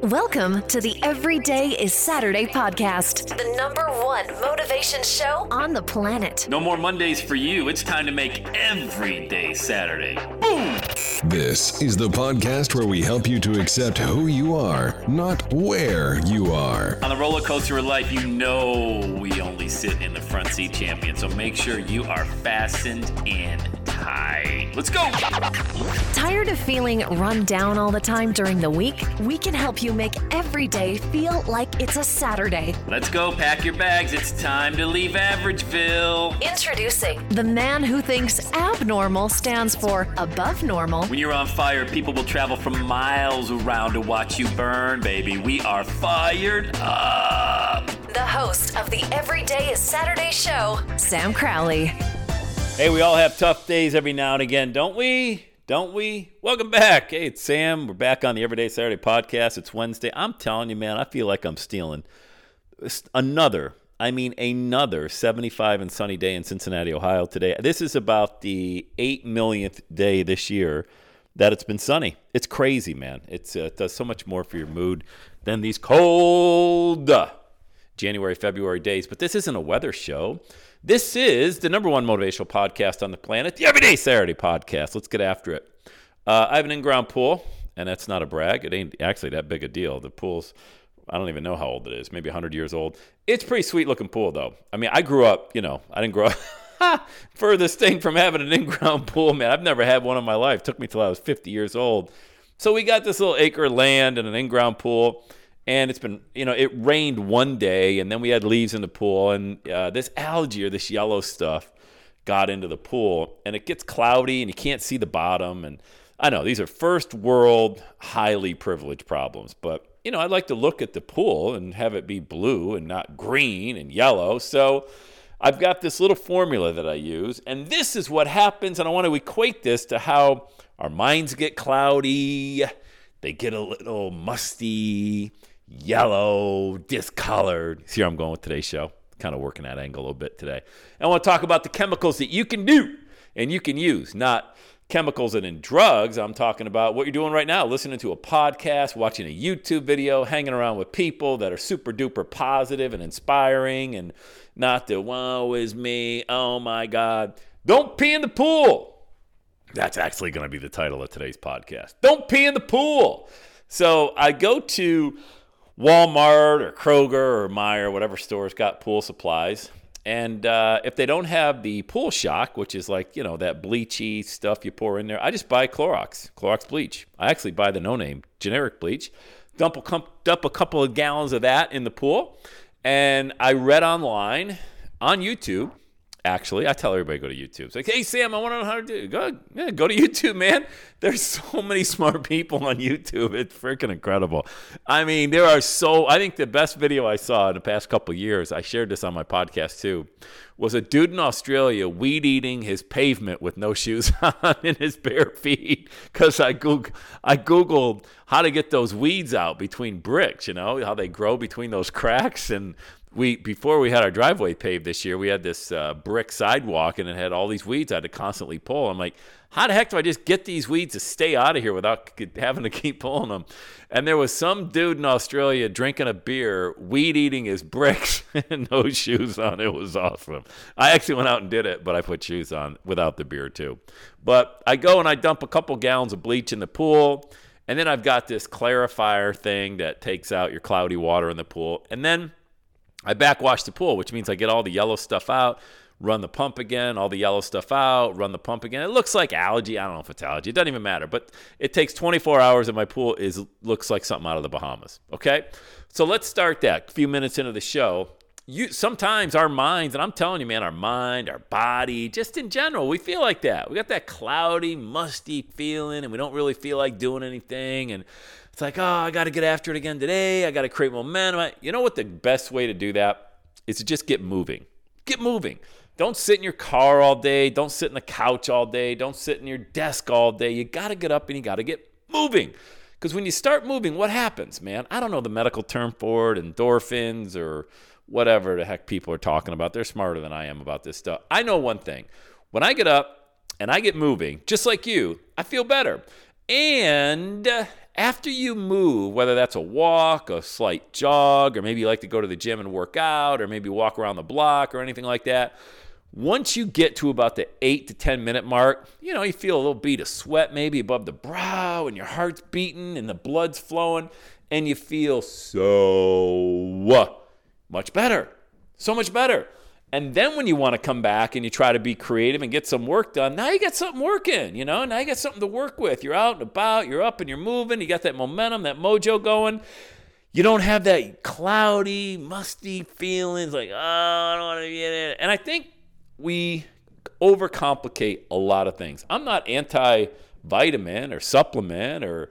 Welcome to the Everyday is Saturday podcast, the #1 motivation show on the planet. No more Mondays for you. It's time to make every day Saturday. Boom! This is the podcast where we help you to accept who you are, not where you are. On the roller coaster of life, you know we only sit in the front seat, champion. So make sure you are fastened in tight. Let's go! Tired of feeling run down all the time during the week? We can help you make every day feel like it's a Saturday. Let's go, pack your bags. It's time to leave Averageville. Introducing the man who thinks abnormal stands for above normal. When you're on fire, people will travel from miles around to watch you burn, baby. We are fired up. The host of the Everyday is Saturday show, Sam Crowley. Hey, we all have tough days every now and again, don't we? Don't we? Welcome back. Hey, it's Sam. We're back on the Everyday Saturday podcast. It's Wednesday. I'm telling you, man, I feel like I'm stealing another 75 and sunny day in Cincinnati, Ohio today. This is about the 8 millionth day this year that it's been sunny. It's crazy, man. It does so much more for your mood than these cold January, February days. But this isn't a weather show. This is the #1 motivational podcast on the planet, the Everyday Saturday podcast. Let's get after it. I have an in-ground pool, and that's not a brag. It ain't actually that big a deal. The pool's, I don't even know how old it is, maybe 100 years old. It's a pretty sweet-looking pool, though. I mean, I grew up, I didn't grow up furthest thing from having an in-ground pool, man. I've never had one in my life. It took me till I was 50 years old. So we got this little acre of land and an in-ground pool. And it's been, it rained one day, and then we had leaves in the pool, and this algae or this yellow stuff got into the pool, and it gets cloudy, and you can't see the bottom. And I know these are first world, highly privileged problems, but, I'd like to look at the pool and have it be blue and not green and yellow. So I've got this little formula that I use, and this is what happens, and I want to equate this to how our minds get cloudy, they get a little musty, yellow, discolored. See where I'm going with today's show? Kind of working that angle a little bit today. I want to talk about the chemicals that you can do and you can use, not chemicals and in drugs. I'm talking about what you're doing right now, listening to a podcast, watching a YouTube video, hanging around with people that are super duper positive and inspiring, and not the woe is me, oh my God. Don't pee in the pool. That's actually going to be the title of today's podcast. Don't pee in the pool. So I go to Walmart or Kroger or Meijer, whatever store's got pool supplies. And if they don't have the pool shock, which is like, that bleachy stuff you pour in there, I just buy Clorox bleach. I actually buy the no-name generic bleach, dump a couple of gallons of that in the pool. And I read online on YouTube. Actually, I tell everybody to go to YouTube. It's like, hey, Sam, I want to know how to do it. Go to YouTube, man. There's so many smart people on YouTube. It's freaking incredible. I mean, I think the best video I saw in the past couple of years, I shared this on my podcast too, was a dude in Australia weed-eating his pavement with no shoes on in his bare feet, because I Googled how to get those weeds out between bricks, how they grow between those cracks. And before we had our driveway paved this year, we had this brick sidewalk, and it had all these weeds I had to constantly pull. I'm like, how the heck do I just get these weeds to stay out of here without having to keep pulling them? And there was some dude in Australia drinking a beer, weed-eating his bricks, and no shoes on. It was awesome. I actually went out and did it, but I put shoes on without the beer too. But I go and I dump a couple gallons of bleach in the pool, and then I've got this clarifier thing that takes out your cloudy water in the pool. And then I backwash the pool, which means I get all the yellow stuff out, run the pump again, all the yellow stuff out, run the pump again. It looks like algae. I don't know if it's algae. It doesn't even matter. But it takes 24 hours, and my pool looks like something out of the Bahamas. Okay? So let's start that. A few minutes into the show. Sometimes our minds, and I'm telling you, man, our mind, our body, just in general, we feel like that. We got that cloudy, musty feeling, and we don't really feel like doing anything. And it's like, oh, I got to get after it again today. I got to create momentum. You know what the best way to do that is to just get moving. Get moving. Don't sit in your car all day. Don't sit in the couch all day. Don't sit in your desk all day. You got to get up and you got to get moving. Because when you start moving, what happens, man? I don't know the medical term for it, endorphins or whatever the heck people are talking about. They're smarter than I am about this stuff. I know one thing. When I get up and I get moving, just like you, I feel better. And after you move, whether that's a walk, a slight jog, or maybe you like to go to the gym and work out, or maybe walk around the block or anything like that, once you get to about the 8 to 10 minute mark, you feel a little bead of sweat maybe above the brow, and your heart's beating and the blood's flowing, and you feel so much better. So much better. And then when you want to come back and you try to be creative and get some work done, now you got something working, Now you got something to work with. You're out and about, you're up and you're moving, you got that momentum, that mojo going. You don't have that cloudy, musty feelings like, I don't want to get in. And I think we overcomplicate a lot of things. I'm not anti-vitamin or supplement or,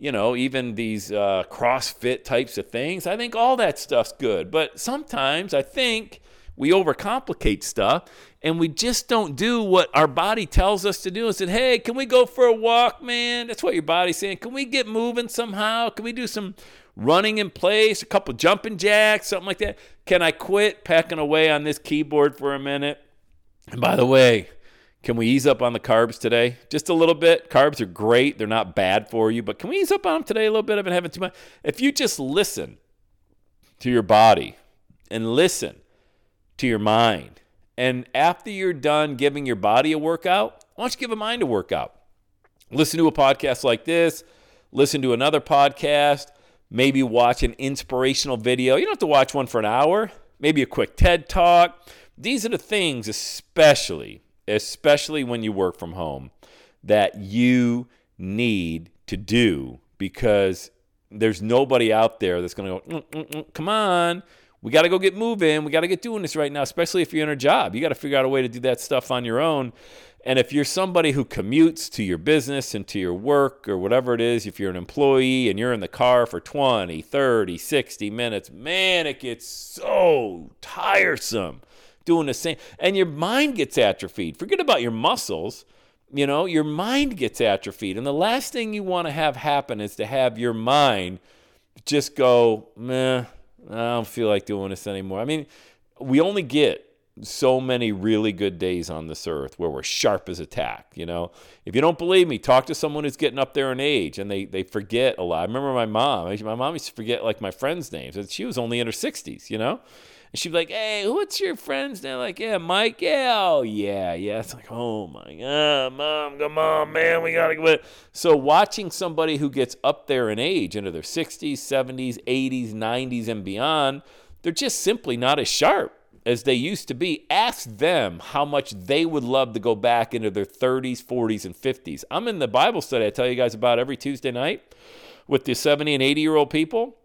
even these CrossFit types of things. I think all that stuff's good. But sometimes I think we overcomplicate stuff and we just don't do what our body tells us to do and said, hey, can we go for a walk, man? That's what your body's saying. Can we get moving somehow? Can we do some running in place, a couple jumping jacks, something like that? Can I quit pecking away on this keyboard for a minute? And by the way, can we ease up on the carbs today? Just a little bit. Carbs are great. They're not bad for you, but can we ease up on them today a little bit? I've been having too much. If you just listen to your body and listen to your mind, and after you're done giving your body a workout, why don't you give a mind a workout? Listen to a podcast like this. Listen to another podcast. Maybe watch an inspirational video. You don't have to watch one for an hour. Maybe a quick TED Talk. These are the things, especially when you work from home, that you need to do, because there's nobody out there that's going to go, come on, we got to go get moving. We got to get doing this right now, especially if you're in a job. You got to figure out a way to do that stuff on your own. And if you're somebody who commutes to your business and to your work or whatever it is, if you're an employee and you're in the car for 20, 30, 60 minutes, man, it gets so tiresome doing the same. And your mind gets atrophied. Forget about your muscles. Your mind gets atrophied. And the last thing you want to have happen is to have your mind just go, meh, I don't feel like doing this anymore. I mean, we only get so many really good days on this earth where we're sharp as a tack, If you don't believe me, talk to someone who's getting up there in age, and they forget a lot. I remember my mom used to forget, like, my friends' names, and she was only in her 60s, And she'd be like, hey, what's your friend's name? Like, yeah, Mike, yeah, oh, yeah. It's like, oh, my God, Mom, come on, man, we got to go. So watching somebody who gets up there in age, into their 60s, 70s, 80s, 90s, and beyond, they're just simply not as sharp as they used to be. Ask them how much they would love to go back into their 30s, 40s, and 50s. I'm in the Bible study I tell you guys about every Tuesday night with the 70 and 80-year-old people.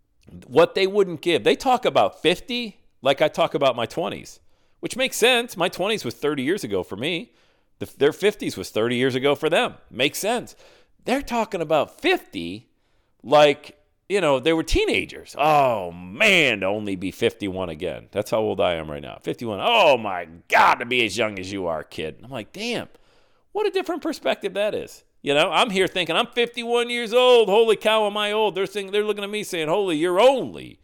What they wouldn't give. They talk about 50 like I talk about my 20s, which makes sense. My 20s was 30 years ago for me. Their 50s was 30 years ago for them. Makes sense. They're talking about 50 like, they were teenagers. Oh, man, to only be 51 again. That's how old I am right now. 51. Oh, my God, to be as young as you are, kid. I'm like, damn, what a different perspective that is. I'm here thinking I'm 51 years old. Holy cow, am I old? They're looking at me saying, holy, you're only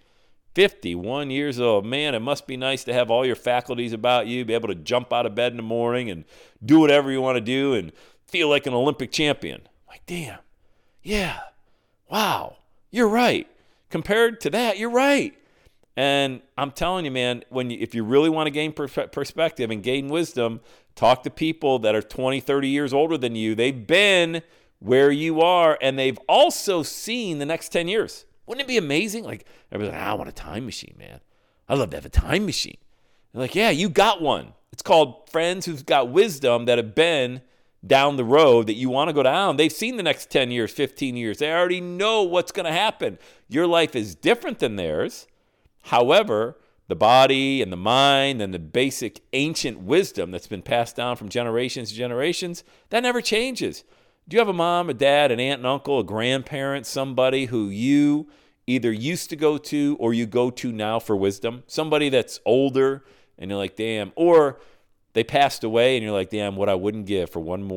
51 years old. Man, it must be nice to have all your faculties about you, be able to jump out of bed in the morning and do whatever you want to do and feel like an Olympic champion. I'm like, damn, yeah, wow. You're right. Compared to that, you're right. And I'm telling you, man, if you really want to gain perspective and gain wisdom, talk to people that are 20, 30 years older than you. They've been where you are, and they've also seen the next 10 years. Wouldn't it be amazing? Like, everybody's like, I want a time machine, man. I'd love to have a time machine. They're like, yeah, you got one. It's called friends who've got wisdom that have been down the road that you want to go down. They've seen the next 10 years, 15 years. They already know what's going to happen. Your life is different than theirs. However, the body and the mind and the basic ancient wisdom that's been passed down from generations to generations, that never changes. Do you have a mom, a dad, an aunt and uncle, a grandparent, somebody who you either used to go to or you go to now for wisdom? Somebody that's older and you're like, damn, or they passed away and you're like, damn, what I wouldn't give for one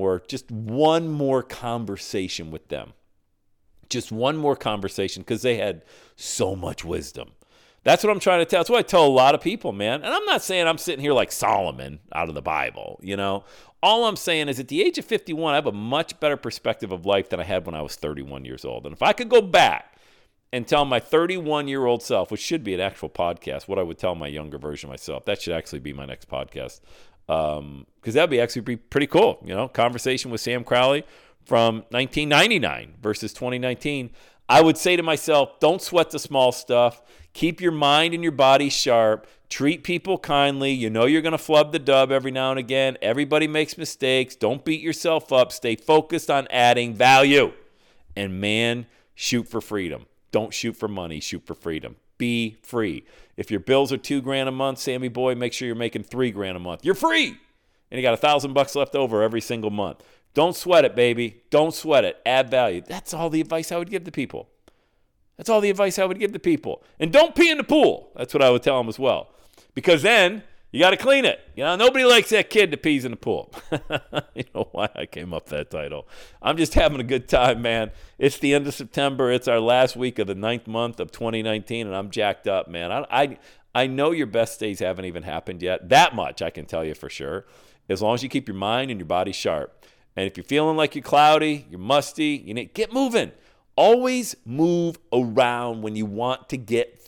more conversation with them. Just one more conversation, because they had so much wisdom. That's what I'm trying to tell. That's what I tell a lot of people, man. And I'm not saying I'm sitting here like Solomon out of the Bible, you know. All I'm saying is at the age of 51, I have a much better perspective of life than I had when I was 31 years old. And if I could go back and tell my 31-year-old self, which should be an actual podcast, what I would tell my younger version of myself, that should actually be my next podcast. Because that would actually be pretty cool, you know. Conversation with Sam Crowley from 1999 versus 2019. I would say to myself, don't sweat the small stuff. Keep your mind and your body sharp. Treat people kindly. You know you're going to flub the dub every now and again. Everybody makes mistakes. Don't beat yourself up. Stay focused on adding value. And man, shoot for freedom. Don't shoot for money. Shoot for freedom. Be free. If your bills are $2,000 a month, Sammy boy, make sure you're making $3,000 a month. You're free. And you got $1,000 left over every single month. Don't sweat it, baby. Don't sweat it. Add value. That's all the advice I would give to people. That's all the advice I would give to people. And don't pee in the pool. That's what I would tell them as well. Because then you got to clean it. You know, nobody likes that kid that pees in the pool. You know why I came up with that title. I'm just having a good time, man. It's the end of September. It's our last week of the 9th month of 2019, and I'm jacked up, man. I know your best days haven't even happened yet. That much I can tell you for sure. As long as you keep your mind and your body sharp. And if you're feeling like you're cloudy, you're musty, you need get moving. Always move around when you want to get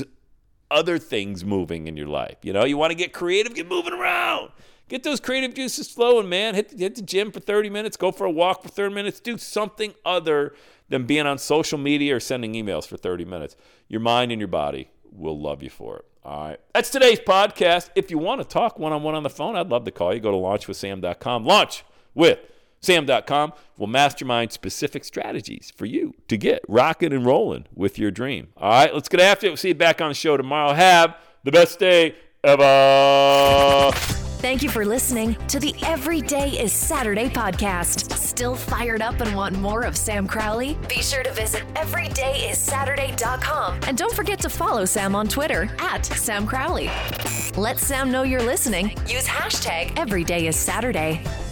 other things moving in your life. You know, you want to get creative, get moving around. Get those creative juices flowing, man. Hit the gym for 30 minutes, go for a walk for 30 minutes. Do something other than being on social media or sending emails for 30 minutes. Your mind and your body will love you for it. All right. That's today's podcast. If you want to talk one-on-one on the phone, I'd love to call you. Go to launchwithsam.com. Launchwithsam.com will mastermind specific strategies for you to get rocking and rolling with your dream. All right, let's get after it. We'll see you back on the show tomorrow. Have the best day ever. Thank you for listening to the Every Day is Saturday podcast. Still fired up and want more of Sam Crowley? Be sure to visit everydayissaturday.com. And don't forget to follow Sam on Twitter @Sam Crowley. Let Sam know you're listening. Use hashtag EverydayIsSaturday.